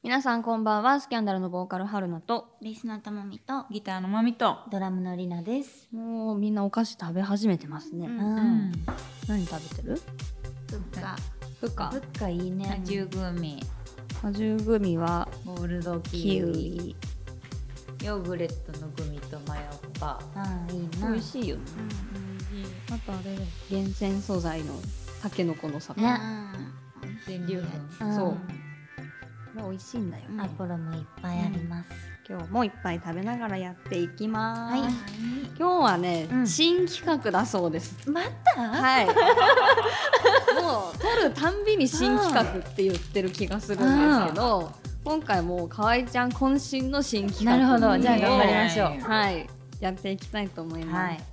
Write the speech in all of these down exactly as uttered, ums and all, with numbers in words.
皆さんこんばんは。スキャンダルのボーカル春菜とベースのともみとギターのまみとドラムのりなです。 もうみんなお菓子食べ始めてますね、 ううんん、 何食べてる？ ふっかふっかふっかいいね。 果汁グミ、 果汁グミはゴールドキキウウイ、 イヨーグレットのグミとマヨッパ。 ああいいな。 美味しいよね、 うんあとあれ厳選素材のタケノコの里、 ね全粒粉。 うんそうこれ美味しいんだよ、 うんアポロもいっぱいあります。 今日もいっぱい食べながらやっていきます、 はい。 今日はね、 うん新企画だそうですまた？ はいもう撮るたんびに新企画って言ってる気がするんですけど、今回もう河合ちゃん渾身の新企画なるほど。じゃあ頑張りましょう。 うんはいやっていきたいと思います、 はい。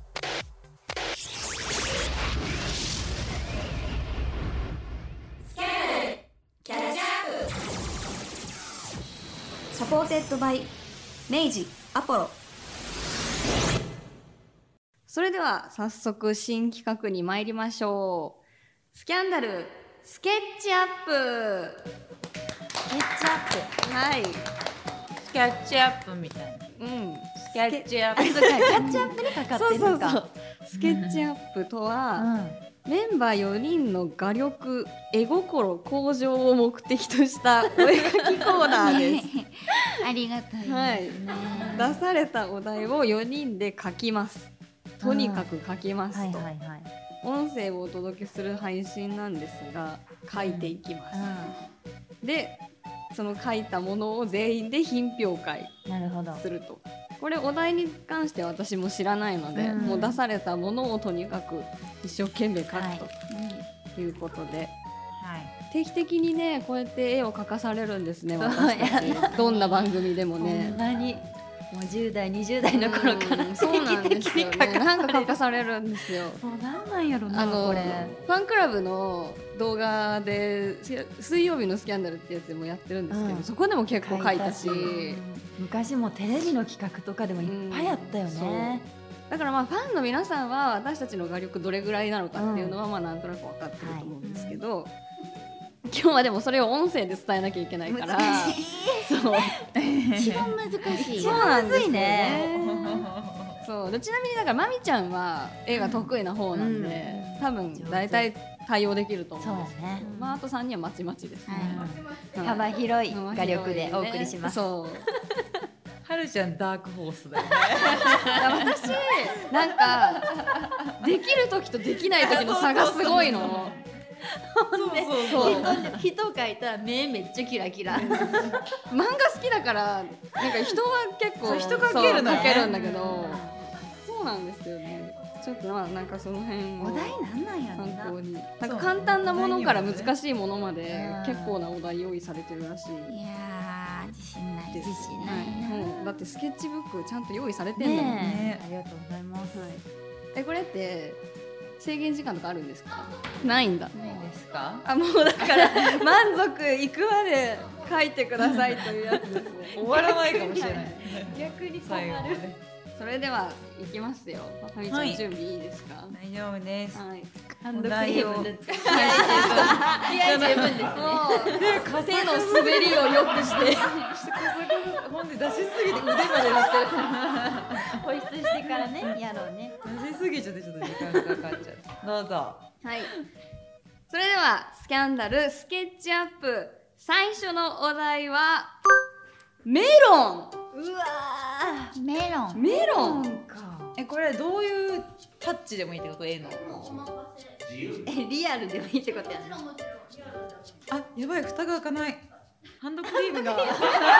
サポーテッドバイ明治アポロ。それでは早速新企画に参りましょう。スキャンダルスケッチアップ。 スケッチアッはい、 スキャッチアップみたいな。 うん、 スキャッチアップ。あ、 プ。 そうか。キャッチアップにかかってそうるのか。 そうそうスケッチアップとは、メンバーよにんの画力絵心向上を目的としたお絵描きコーナーですありがたいですね。 はい出されたお題をよにんで描きます。とにかく描きますと、 はいはいはい。 音声をお届けする配信なんですが描いていきます、でその描いたものを全員で品評会うん。なるほど。 すると。これお題に関して私も知らないので、 うんもう出されたものをとにかく一生懸命描くはいということで、 はい。 定期的にねこうやって絵を描かされるんですね、 そう私たちやどんな番組でもほんね。 まにもうじゅう代にじゅう代の頃からうんそうなんですよね。なんか描かされるんですよ。 もうなんなんやろなあのこれ。 ファンクラブの動画で水曜日のスキャンダルってやつでもやってるんですけど、 うんそこでも結構描いたし、 昔もテレビの企画とかでもいっぱいあったよね。 だからまあファンの皆さんは私たちの画力どれぐらいなのかっていうのはまあなんとなく分かってると思うんですけど、今日はでもそれを音声で伝えなきゃいけないから難しいそう一番難しい。 そうなんですよむずいね。そうでちなみにだからまみちゃんは絵が得意な方なんで、 うん多分大体対応できるとそう思うんですけど、 だね。 まああとさんにんはまちまちですね、 はいはい幅広い画力でお送りします。 そうはるちゃんダークホースだよね。 私なんかできる時とできない時の差がすごいの。 そうそうそう。 人人描いたら目めっちゃキラキラ。 漫画好きだからなんか人は結構そう人描けるのねそう描けるんだけど、そうなんですよね。ちょっとまあなんかその辺をお題なんなんやろな。 参考になんか簡単なものから難しいものまでうん結構なお題用意されてるらしいいやー自信ないです。 自信なはいいな。 もうだってスケッチブックちゃんと用意されてんだもん。 ねえありがとうございます。 はいえこれって制限時間とかあるんですか？ないんだ。 ないですか？ あもうだから満足いくまで書いてくださいというやつですね。 終わらないかもしれない。 逆に困最後まる。 で。 それではいきますよ。はみちゃん、 はい準備いいですか？ 大丈夫です。 はい。 ハンドクリーム塗って気合気合十分ですね。もう手の滑りを良くして。 ほんで出しすぎて腕までなってる。 保湿してからねやろうね。 出しすぎちゃってちょっと時間かかっちゃう。どうぞ。 はい。それではスキャンダルスケッチアップ最初のお題はメロン。 うわーメロン。 メロン。 か。 えこれどういうタッチでもいいってこと？絵の。 えリアルでもいいってことやな。 あやばい蓋が開かない。ハンドクリームが。あね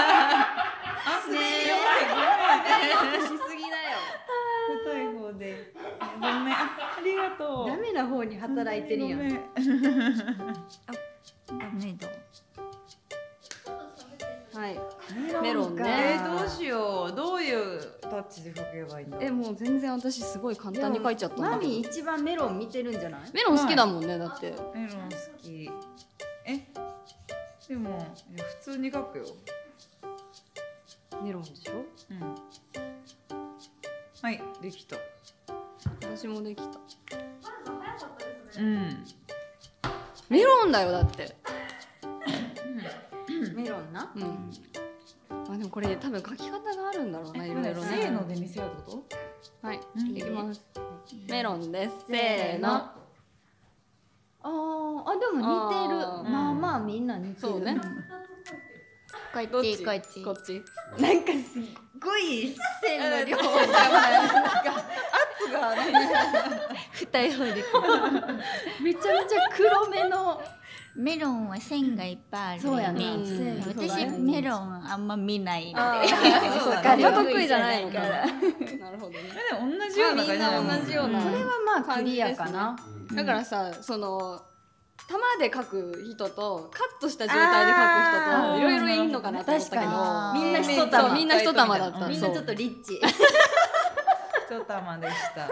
えやばいごめん。 しすぎだよ。 太い方で。ごめん。あありがとう。 ダメな方に働いてるやん。 ごめん。 ダメだ。 はい。 メメロンねえー、どうしよう。どういうタッチで描けばいいんだ。 えもう全然私すごい簡単に書いちゃったんだけど。 マミ一番メロン見てるんじゃない？ メロン好きだもんね、だって。 メロン好き。えでもいや普通に描くよ。 メロンでしょ？ うん。はいできた。 私もできた。 うん。 メロンだよだって。 メロンな。 うん。まあでもこれ多分書き方があるんだろうな、いろいろせーね。 ので見せようってこはい、 うんいきます。メロンです。せーの。 あーあ、でも似てる。 あーまあまあみんな似てる。 そうね。 こどっっちこっちこっち。 なんかすっごい線の量。 と？圧がね。 二重でめちゃめちゃ黒めの。 メロンは線がいっぱいあるよね。 そうやな。 うん線私メロンあんま見ないのあで。 ーそうか、あんま得意じゃないのか。 から。 なるほどね。 でも同じような感じだよまあみんな同じようなこれはまあクリアかな。 だからさ、その玉で描く人とカットした状態で描く人あーといろいろいんのかなと思ったけど、 確かにみんな一そう玉。 みんな一玉だった。 うんみんなちょっとリッチ。 一玉でした。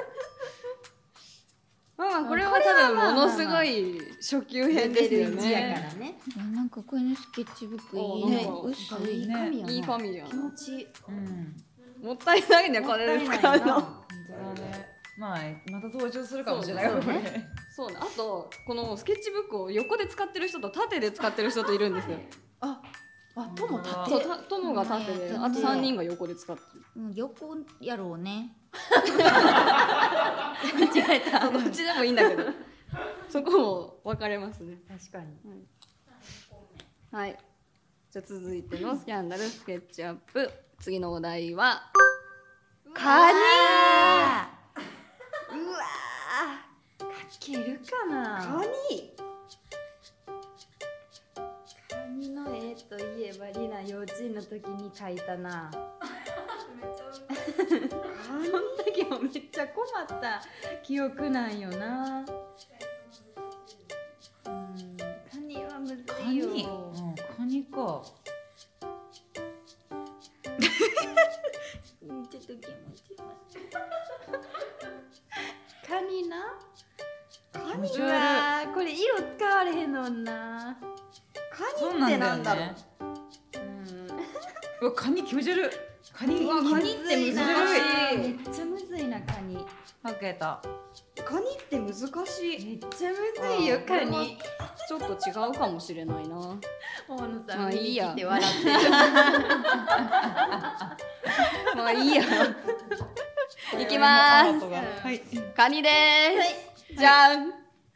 まあまあこれは多分ものすごい初級編ですよレベルいちやかね。 らね。 なんかこのスケッチブックいいおねなんか。 薄い。 いい紙やな。 いい紙やな気持ちいい。 うん。 もったいないね、これで使うの。 本当だね。まあまた登場するかもしれないよそうこれ。 そうね。あとこのスケッチブックを横で使ってる人と縦で使ってる人といるんですよ。 あ、あ、ともあそう、 縦。 た友が縦で、 うんあと三人が横で使ってる。 うん横やろうね。 間違えた。 どっちでもいいんだけど、そこも分かれますね。 確かに。 はい。じゃあ続いてのスキャンダルスケッチアップ。次のお題はカニ。 あうわー。書けるかな。 ニ。 カニの絵といえばリナ幼稚園の時に描いたな。その時もめっちゃ困った記憶なんよな。うん、カニはむずカニ。 いよ。 うん、カニか。 ーちょっと気持ち悪カニな。 カニうわー、これ色使われへんのんな。 そうなんだよね。 うん。 うわカニ気持ち悪い。カニうわカニって難しい。 めっちゃむずいなカニ。 はけた。 カニって難しい。 めっちゃむずいよカニ。 ちょっと違うかもしれないな。 大野さまあん見にいいや来て笑ってる。 まあいいや。いきまーす。 はい。 カニでーす。じゃん。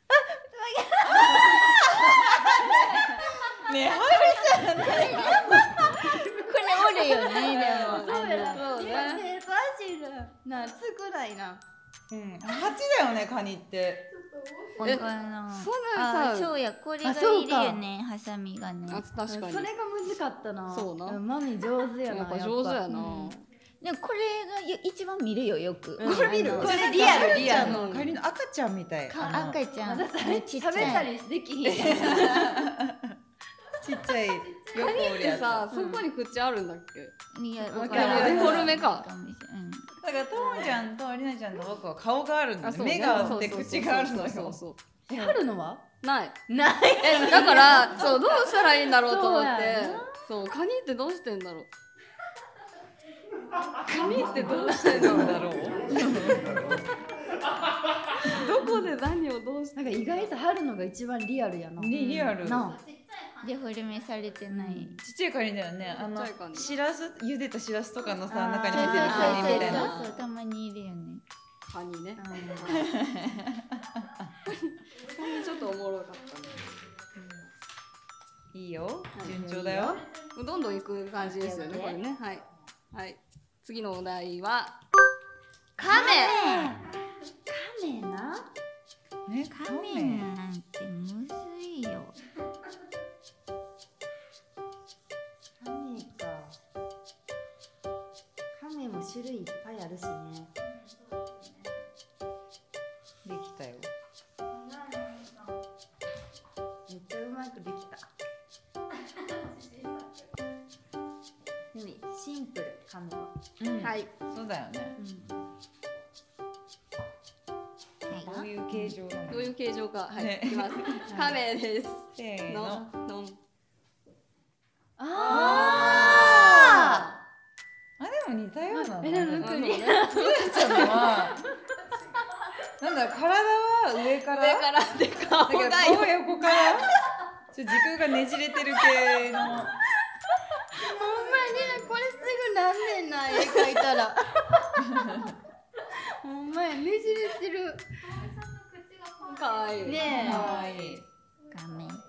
ねはい。これおるよねでも。 そうやな。 そうね今生徒足るなつくらいな。 うん。八だよねカニって。 わからん。 そんなさあそうやこれがあそういるかよねハサミがね。 あ、確かに。 それが難かったな。 そうな。 んマミ上手やな。 やっぱ上手やな。 うんでもこれがよ一番見るよよく。 これ見る。 あのこれリアルリアル。 うんカニの赤ちゃんみたい。 かあの赤ちゃん。 まだ食べちっちゃい食べたりできひんやん。 ちっちゃい。よくおるやつ。 さ、そこに口あるんだっけ？ いやわかるわからんデフォルメかもしれんうんだからともちゃんとりなちゃんと僕は顔があるんだよ。 そうね目があってそうそうそう口があるのよ。 そうそう。 え、春のは？ ない。 ない。 え、だからそうどうしたらいいんだろうと思ってそうやな。 そう、カニってどうしてんだろう。カニってどうしてんだろう。 だろう。 どこで何をどうして。 なんか意外と春のが一番リアルやな。 ねリアル。 なデフォルメされてない。 ちっちゃいカニだよね。あのちっちゃいカニしらす茹でたしらすとかのさあー中にそうそう入ってるカニみたいな。 そうそうたまにいるよね。 カニね。 あ。 カニちょっとおもろかったね。 いいよ。順調だよ。 どんどん行く感じですよね、これね。はい。はい。次のお題はカメ。 カメな。 ねカメなんてむずいよ。 カメか。カメも種類いっぱいあるしね。 できたよ。 めっちゃうまくできた。何？シンプルカメは。 うんはい。 そうだよね。どういう形状なの？ どういう形状か。はい。 ねいきます。カメです。 せーのの。 のん。 ああでも似たようなの。 えでもなんねかね。 ちゃんのはなんだ体は上から上からで顔だけどが顔は横から。違時空がねじれてる系の。 ほんまにねこれすぐなんねんな絵描いたらほんまやねじれてるかわいいねえかわいい。 画面お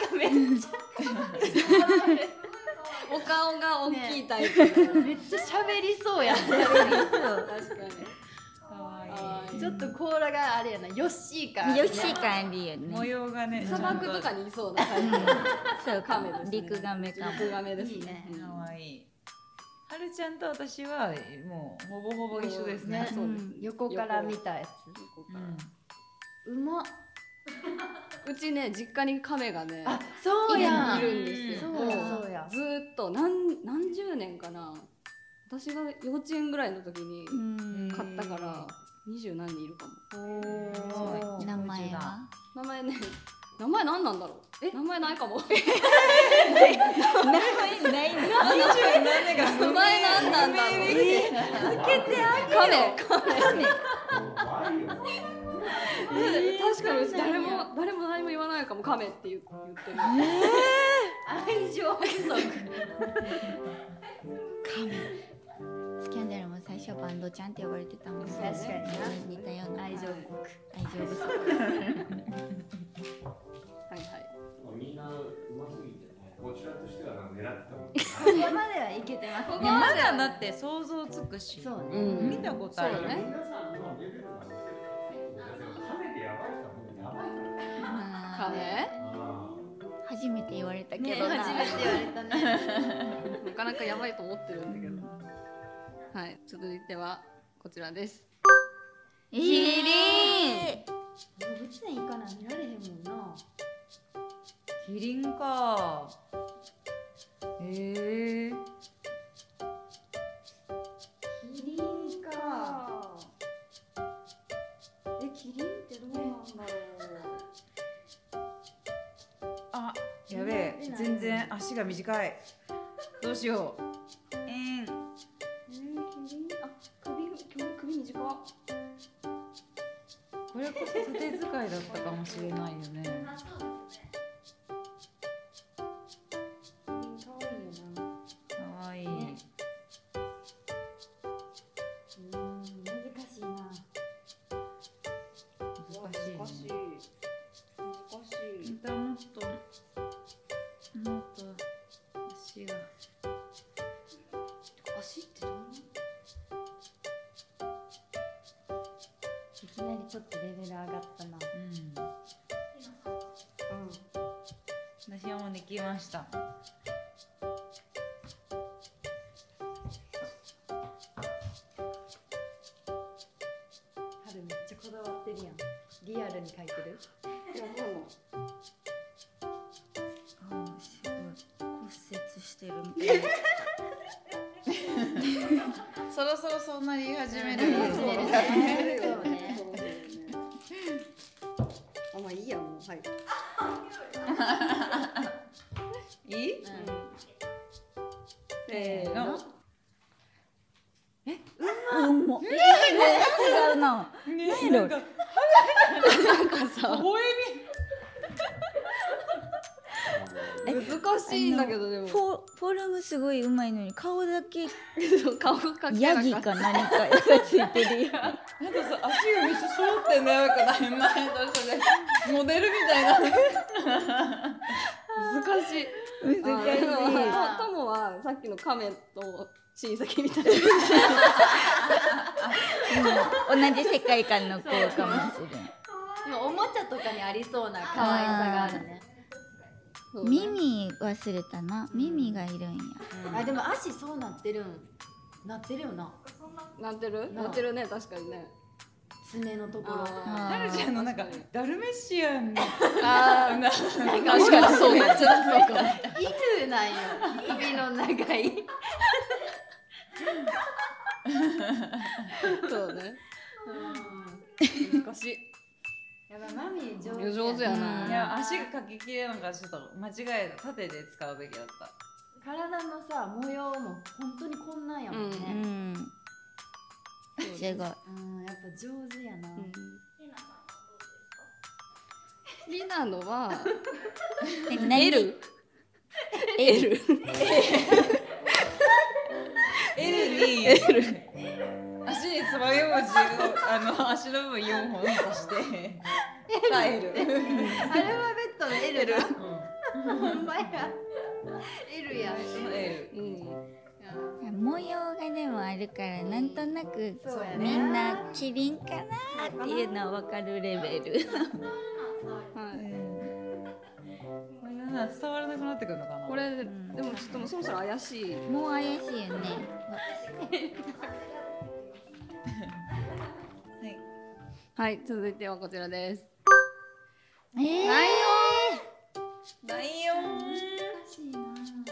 顔が大きいタイプ、 めっちゃ喋りそうやん確かにかわいい。 ちょっと甲羅があれやなヨッシー感よし感じよね。 模様がね。 砂漠とかにいそうな感じそうカメですね陸亀かも。 陸亀ですいいねねかわいい。はるちゃんと私はもうほぼほぼ一緒ですね。 ねそうですん横から見たやつうん。 うまっうちね実家に亀がねあそうやんいるんですよ。 そうやもそうやずーっと何何十年かな。私が幼稚園ぐらいの時にうん。 買ったから二十何人いるかも。 おー名前は？ 名前ね、名前何なんだろう。え、名前ないかも。 名前ないの。 名前何なんだろう。つけてあげよ。亀、亀。確かにうち誰も誰も何も言わないかも亀って言う言ってる。 愛情不足スキャンダルも最初はバンドちゃんって呼ばれてたもんね。 確かにな似たような愛情不足愛情不足。 はいはい。 みんなうますぎてね、こちらとしてはなんか狙ってたもん。 ここまではいけてますいやまだだって想像つくし。 そうねうん見たことある。 そうだね皆さんのレベルがね、亀でやばい人はもうやばいから。 亀？ あ初めて言われたけねどな。 初めて言われたねなかなかやばいと思ってるんだけど。はい、続いてはこちらです。 キリン。 動物園行かない見られへんもんなキリンか。へえ。 キリンかえキリンってどうなんだろあ、やべえ。全然足が短い。どうしよう。えーん。 えー、キリン？あ、首今日首短っ。 これこそ縦使いだったかもしれないよね。かわいい。 うん難しいな難しい。 難しい。難しい。 またもっともっと足が。 足ってどんな？ いきなりちょっとレベル上がったなうん。私はもうできました。 春めっちゃこだわってるやんリアルに描いてるいやでもあーすごい骨折してるみたいな。 そろそろそうなり始める。 そうねそうねそうね。あ、まあいいやもうはい。 いい？ せーの。 うんも。違うな。 ね、なんかなんかさ微笑難しいんだけどでもフォフォルムすごい上手いのに顔だけ顔がかけヤギか何かがついてるよ。 み。なんかさ、足がめっちゃ揃ってんだよ。なんか前とそれモデルみたいな。 難しい。 難しい。 あとともはさっきの亀と親戚みたいな。 うん同じ世界観の子かもしれん。 今おもちゃとかにありそうな可愛さがあるねそうね耳忘れたな。耳がいるんや。 あでも足そうなってるんなってるよななってる？ ななってるね確かにね。 爪のところあはるちゃんのなんかダルメシアンのあーな確かにそうめっちゃそうかも。 犬なんよ首の長いそうね。難しい。 やばいマミー上手いや上手やな。 いや足がかききれなかった。ちょっと間違えた。縦で使うべきだった。 体のさ模様も本当にこんなんやもんうねん。すごい。 うんやっぱ上手やな、 リナのはえ何 L L L に L 足につまようじをあの足の部分よんほん刺してタイル。 アルファベットの L だ。ほんまや。L や。 その L。 うん模様がでもあるからなんとなくそうやねみんなキリンかなっていうのは分かるレベル。 はいこれなんか伝わらなくなってくるのかな。 これでもちょっともうそろそろ怪しい。 もう怪しいよね。 はい。 はい、続いてはこちらです。 えー、 ライライオン。 難しいな。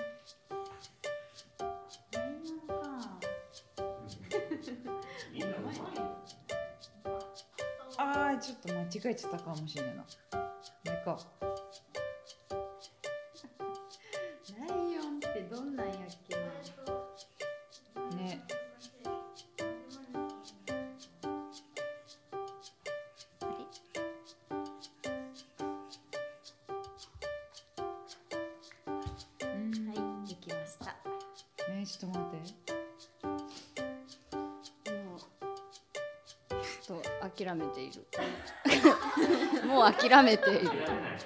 ああちょっと間違えちゃったかもしれないな。あれか。 ライオンってどんなんやっけな。 ね。 はい、できました。 ねちょっと待って。 もうちょっと諦めている。もう諦めている。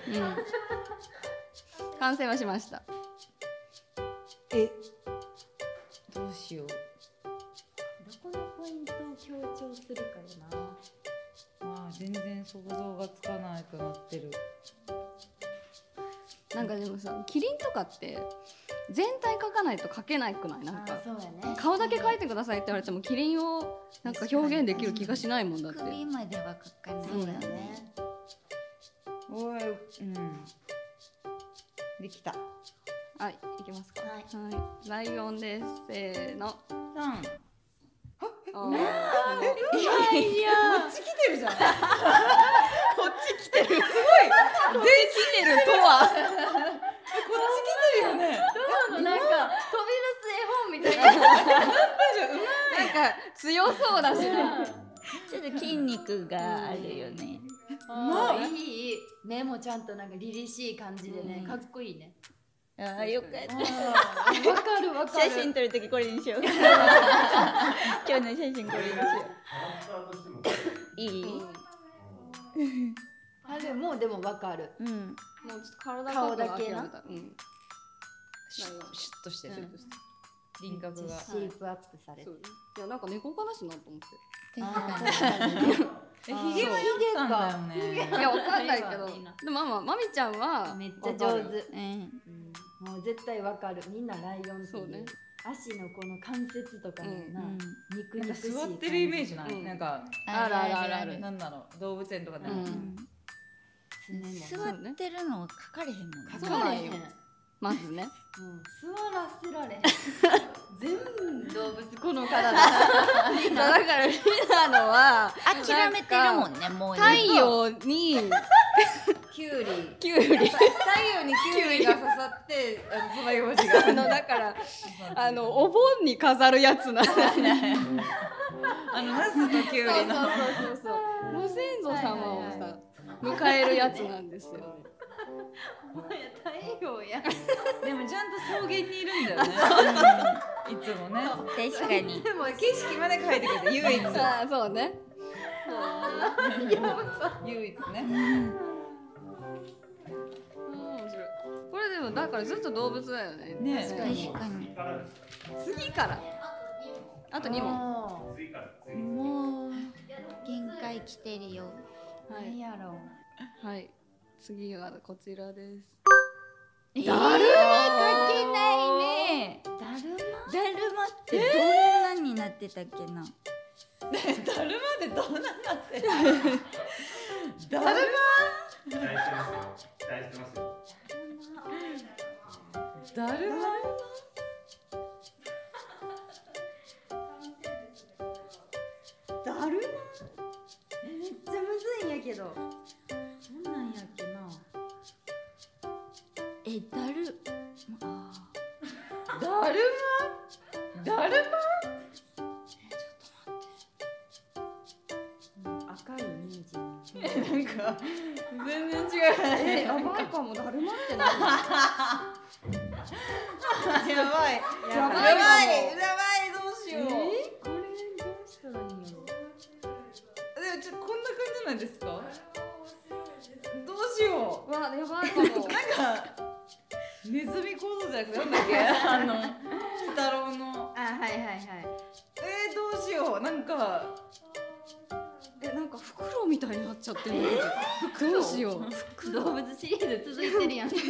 うん。完成はしました。 え。どうしよう。 どこのポイントを強調するかよな。 まあ全然想像がつかなくなってる。 なんかでもさ、キリンとかって全体描かないと描けなくない？なんかあ、そうやね。 顔だけ描いてくださいって言われてもキリンをなんか表現できる気がしないもんだって。 首までは書かない。 そうやね。 おい、うん。できた。 はい、いきますか。 はいはい、ライオンです。せーの。 三。 あーいやこっち来てるじゃん。こっち来てる。すごい。全来てるとは。こっち来てるよね。 なんか飛び出す絵本みたいな。 なんか強そうだしな。 ちょっと筋肉があるよね。 ああ、いいいい。目もちゃんとなんか凛々しい感じでね、かっこいいね。 ああよかった。 わかるわかる。 写真撮るときこれにしよう。今日の写真これにしよう。いい？ あれもうでもわかる。 うん。 もうちょっと体顔だけなうん。 シュッシュッとしてる。輪郭が。 シェイプアップされてそう。いやなんか猫かだしなと思って。 え、ヒゲはやったんだよね。 いやわかんないけど。 いいなでもまあまあまみちゃんはめっちゃ上手。 うん。 もう絶対わかる。みんなライオンっていうそうね足のこの関節とかのな、 うん肉なんか肉しい感じ。 座ってるイメージない。 うんなんかあるあるあるあるなんだろう動物園とかでも。 うん常も座ってるのは書かれへんもんね。 書かれへん。うん、 まずね。 座らせられへん。全部動物この体。 だからリナのは諦めてるもんね、もうね。 太陽にキュウリ。 キュウリ太陽にキュウリが刺さって、あのその用事が。 あのだからあのお盆に飾るやつなんだね。 あのナスとキュウリの。 そうそうそうそう。ご先祖様をさ迎えるやつなんですよね。 太陽や。 でもちゃんと草原にいるんだよね。いつもね。 確かに。 でも景色まで描いてくれて唯一。 ああそうね。 唯一ね。 面白い。これでもだからずっと動物だよね。 ね確かに。 次から。あとに問。 ももう限界来てるよ。 うはい何やろう。 はい。次はこちらです。 だるま書けないね。 だるだるまってどんなになってたっけな。 だるまでどんなになってる。だる期待してますよ。期待してますよ。 ま。だるま。 だるま。え、めっちゃむずいんやけど。どんなんやっけな。 え、だる。あだるま。だる赤いイメージ。 なんか全然違う。 えやばいかも。だるまって何？ やばいやばいかもやばいやばいどうしよう。 これどうしたらいいんやろ。 でもちょっとこんな感じなんですか？どうしようわやばいかも。 う。なんかネズミ構造じゃなくてなんだっけ？あの鬼太郎の。 あ、はいはいはい。 えー、どうしよう。なんかえなんかフクロウみたいになっちゃってるんだけど。どうしよう。 動物シリーズ続いてるやん。 いや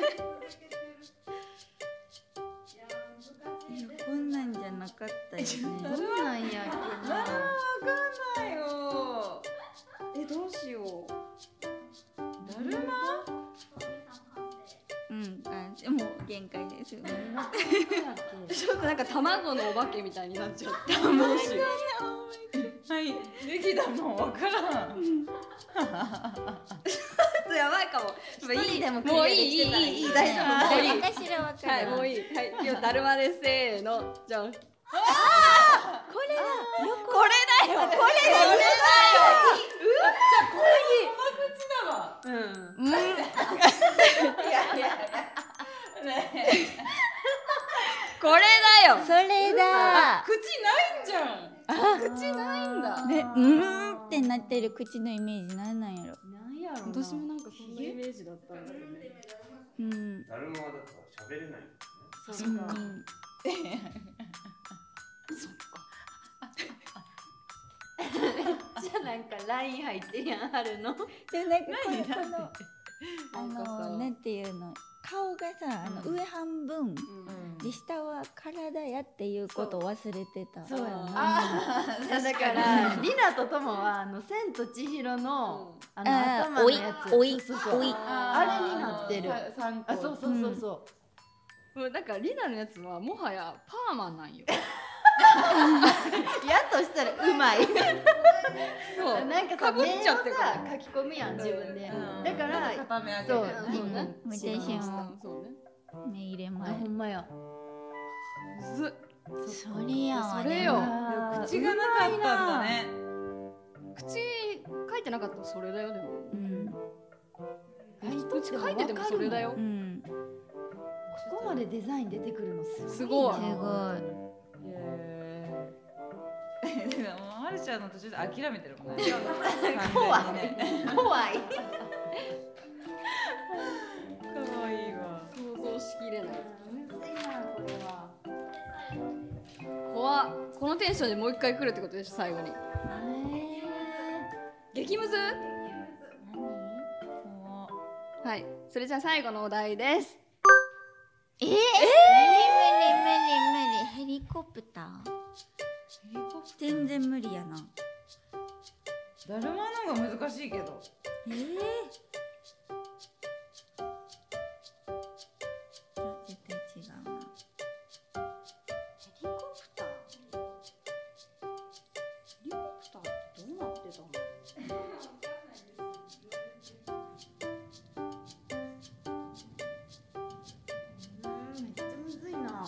こんなんじゃなかったよね。 どんなんやっけあーわかんないよ。 えどうしよう。 だるま？ うんあもう限界ですよね。 ちょっとなんか卵のお化けみたいになっちゃった。どうしよう。 はいできたもんわからん。 やばいかも。 一人でもクリもうアいいいいできてたらいいいいいい大丈夫。もういい。 何かしらわかる。 はいもういい。はい今日だるまです。せーのじゃん。 これだ。 これだよ。これだよ。 口だわ。 うん。 うん。 いやいやねこれだよ。 それだ。 口ないんじゃん。 口ないんだ。 ね、うんってなってる口のイメージなんなんやろ。 なんやろな。 私もなんかそんなイメージだったんだよね。 うん。 だるまはだから喋れないんですね。 そうか。じゃあなんかライン入ってるやん春の。 でなんかこのこのあなんかさのなんていうの顔がさあの上半分うん。 で下は体やっていうことを忘れてた。 そうやな。 あああ、だからリナとトモはあの千と千尋のあのあ頭のやつ。 おいそうそうそう。 おいあれになってる。 さ三個。 あ、そうそうそうそもうなんかリナのやつはもはやパーマンなんよ。 う。やっとしたらうまい。 そう。 なんかさかぶっちゃってる目をさ書き込むやん自分で。 うんだから固め上げそうる。 そうね。 私もそうね。 目入れあ前。 ほんまや。 ずそれやわね。 それよあー口がなかったんだね。 口書いてなかったらそれだよでも。 うん口書いててもそれだよう。ん。 ここまでデザイン出てくるのすごいな。 すごいすごい。 へーでもはるちゃんの途中で諦めてるもんね。 怖い完全にね。 怖い。 可愛いわ。 想像しきれない。 むずいなこれは。 怖っ。このテンションでもう一回来るってことでしょ最後に。激ムズ？はい。それじゃあ最後のお題です。 えー、無理無理無理無理。ヘリコプター？全然無理やな。 だるまの方が難しいけど。 えー、あ絶対違うな。 ヘリコプター。 ヘリコプターってどうなってたの？ うんめっちゃむずいな。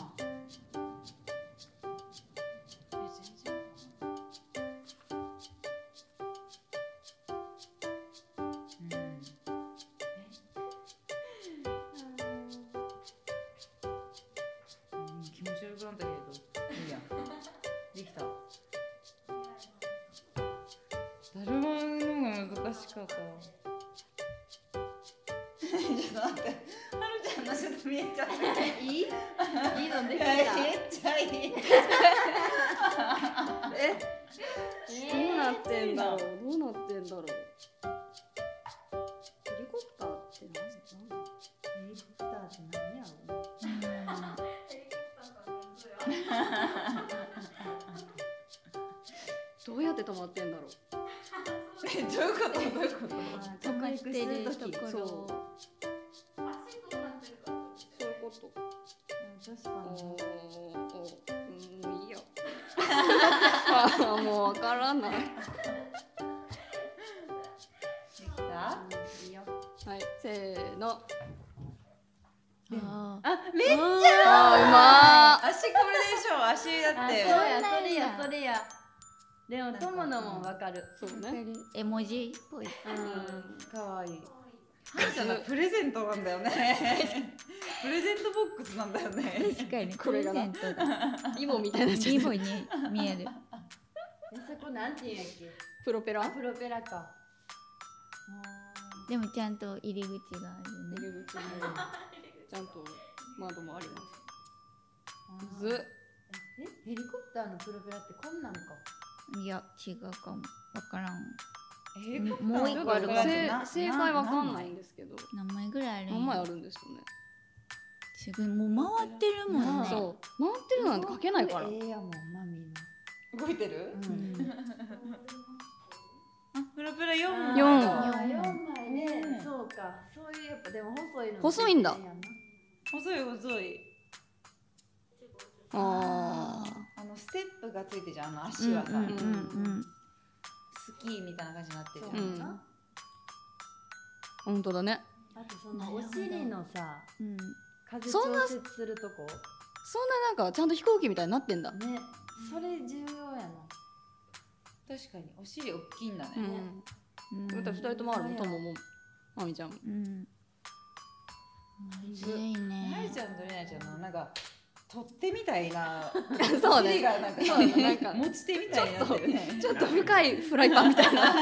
うん気持ち悪くなったけど。いいや。できた。だるまの方が難しかったわ。ちょっと待って。はるちゃんのちょっと見えちゃった。 いい？いいのできた。 めっちゃいい。 どうなってんだろう。どうなってんだろう。ヘリコプターって何？ ヘリコプターって何やろ。 どうやって止まってんだろう。 えどういうことどういうこと？ 着陸するとき。 そう。そういうこと。 確かに。 おーおーもういいよ。あもうわからない。 できた？ はい、せーの。 ああ、めっちゃ。 あー、うま足これでしょ。足だあ、 って。 そうや、それや、それや。 でも友のもわかる。 そうね。 絵文字っぽい。 うんかわいい。はるちゃんのプレゼントなんだよね。プレゼントボックスなんだよね。 確かにこれがなプレゼントだ。 イボみたいなやつイボに見える。 えそこなんていうんやっけ。 プロペラプロペラか。 でもちゃんと入り口があるね。 入り口にちゃんと窓もありますずえヘリコプターのプロペラってこんなんか。 いや違うかも。わからん。 ヘリコプターもう一個あるかも正正解わかんないんですけど何枚ぐらいあるんや。 何枚あるんですかね。 すごいもう回ってるもんね。 そう回ってるなんて書けないから。 ええやもんマミ動いてる？ の。 ううんん。 あ、プロペラ四四枚。 四だ枚で、 うんそうか、そういうやっぱでも細いの。 細いんだ細い細い。 ああのステップがついてるじゃん。あの足はさ、 うんうんうんスキーみたいな感じになってるそうじゃん。 うんな。 本当だね。 あとそのお尻のさ、 うん。 風そんな調節するとこ。 そんななんかちゃんと飛行機みたいになってんだ。 ね、それ重要やな。 確かにお尻大きいんだね。 うん。 うんだって二人ともあるの。とももまみちゃんも。 うん。むずいはねる。ちゃんとれなちゃんのなんか取っ手みたいな。 そうねお尻がなんかそうねなんか持ち手みたいになってるね。 ちょっと深いフライパンみたいな。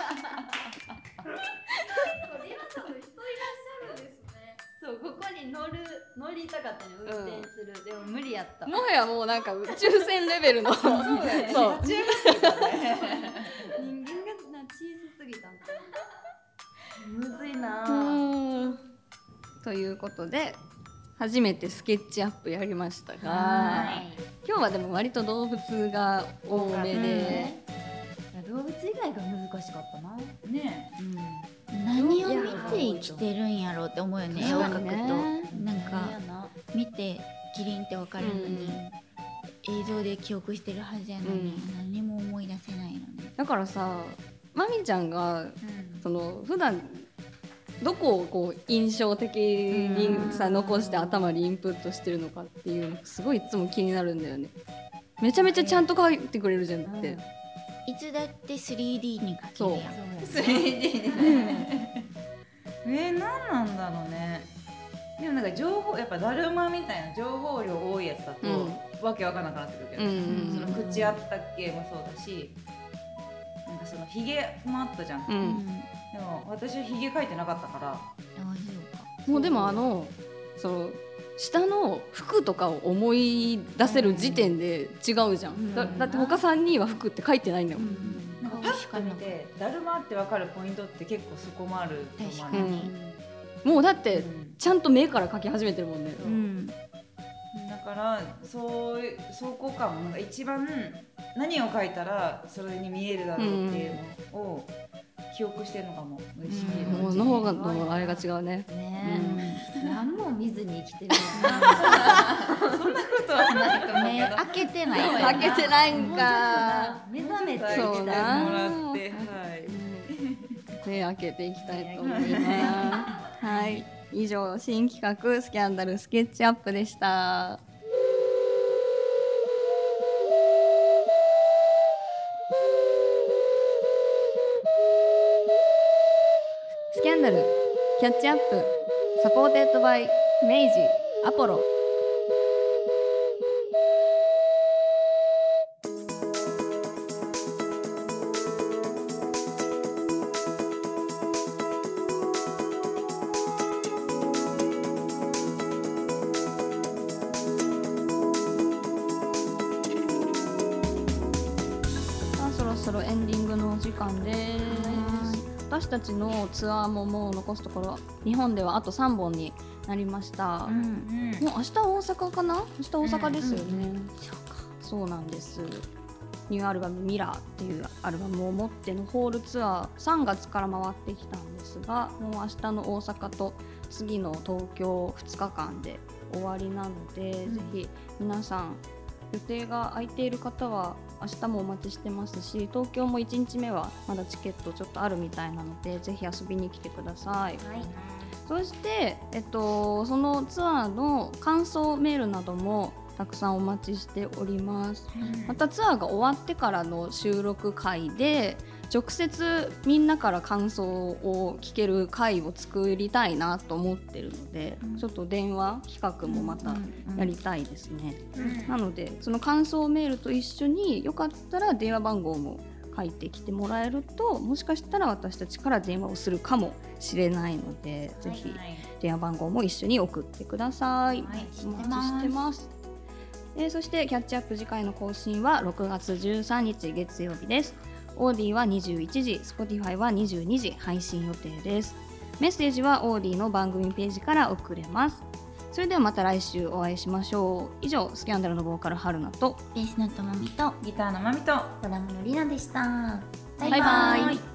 そう、ここに乗る乗りたかったね、運転する。でも無理やった。 もはやもうなんか宇宙船レベルの。 そうだよね。 そう立ち上がってるからね。 人間がな小さすぎたんだ。むずいなうぁ。 んということで初めてスケッチアップやりましたが、 はい。 今日はでも割と動物が多めで、 いや動物以外が難しかったな。 ね何を見て生きてるんやろうって思うよね。絵を描くと確かにねなんか見てキリンってわかるのに、映像で記憶してるはずやのに、 うん何も思い出せないのに。 だからさまみちゃんがその普段どこをこう印象的にさ残して頭にインプットしてるのかっていうのすごいいつも気になるんだよね。めちゃめちゃちゃんと描いてくれるじゃんだって。 いつだって スリーディー に描けるやん。 スリーディー ね。えー、何なんだろうね。でもなんか情報やっぱだるまみたいな情報量多いやつだと、 うんわけわかんなくなってくるけど、 うんその口あったっけもそうだし、なんかそのヒゲもあったじゃん。 ううんん、 でも私はヒゲ描いてなかったから、 あそうか。 もうでもあのその下の服とかを思い出せる時点で違うじゃん、 うんだ, だって他さんにんは服って書いてないんだよ、 なんかパッと見てだるまってわかるポイントって結構そこもあると思う確かね。 に。 もうだってうんちゃんと目から描き始めてるもんね。 そううん。 だからそういうそこかもなんか一番何を書いたらそれに見えるだろうっていうのを記憶してるのかも。嬉しい。 もうの方がのあれが違うね。 ねえ、何も見ずに生きてるもんな。 そんなことはないと思うけ目ど。 開けてないからな。 開けてないんか。 目覚めてはいそうなもらって、はい。 目開けていきたいと思います。はい、以上新企画スキャンダルスケッチアップでした。スキャンダルキャッチアップサポーテッドバイ明治アポロ。さあそろそろエンディングのお時間です。私たちのツアーももう残すところ日本ではあとさんぼんになりました、 うん。 もう明日大阪かな。明日大阪ですよね、 そうか。 そうなんです。ニューアルバムミラーっていうアルバムを持ってのホールツアーさんがつから回ってきたんですが、もう明日の大阪と次の東京ふつかかんで終わりなので、 うんぜひ皆さん予定が空いている方は明日もお待ちしてますし、東京もいちにちめはまだチケットちょっとあるみたいなのでぜひ遊びに来てください。 はい。 そして、えっと、そのツアーの感想メールなどもたくさんお待ちしております。またツアーが終わってからの収録会で直接みんなから感想を聞ける会を作りたいなと思ってるので、ちょっと電話企画もまたやりたいですね。なのでその感想メールと一緒によかったら電話番号も書いてきてもらえると、もしかしたら私たちから電話をするかもしれないので、ぜひ電話番号も一緒に送ってください。 はい、 お待ちしてます。えー、そしてキャッチアップ次回の更新はろくがつじゅうさんにち月曜日です。オーディはにじゅういちじ、Spotify はにじゅうにじ配信予定です。メッセージはオーディの番組ページから送れます。それではまた来週お会いしましょう。以上、スキャンダルのボーカル春菜とベースのともみとギターのまみとドラムのりなでした。 バイバイ。